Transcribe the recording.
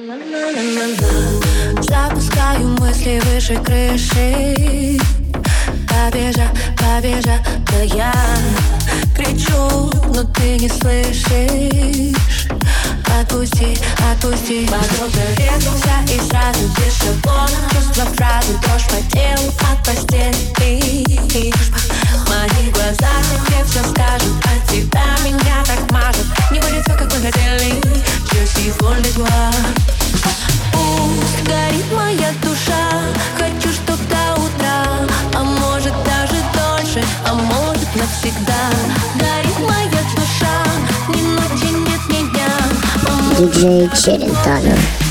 Запускаю мысли выше крыши. Побежа, да я кричу, но ты не слышишь. Отпусти, подруга ветрился и сразу без шаблона. Чувства фразы, дрожь по телу от постели. Мои глаза тебе все скажут, от тебя меня так мажет. Не будет все, как мы хотели, je pour les doigts. Пусть горит моя душа, хочу, чтоб до утра, а может даже дольше, а может навсегда. Горит моя душа, ни ночи нет, ни дня. DJ Челентано.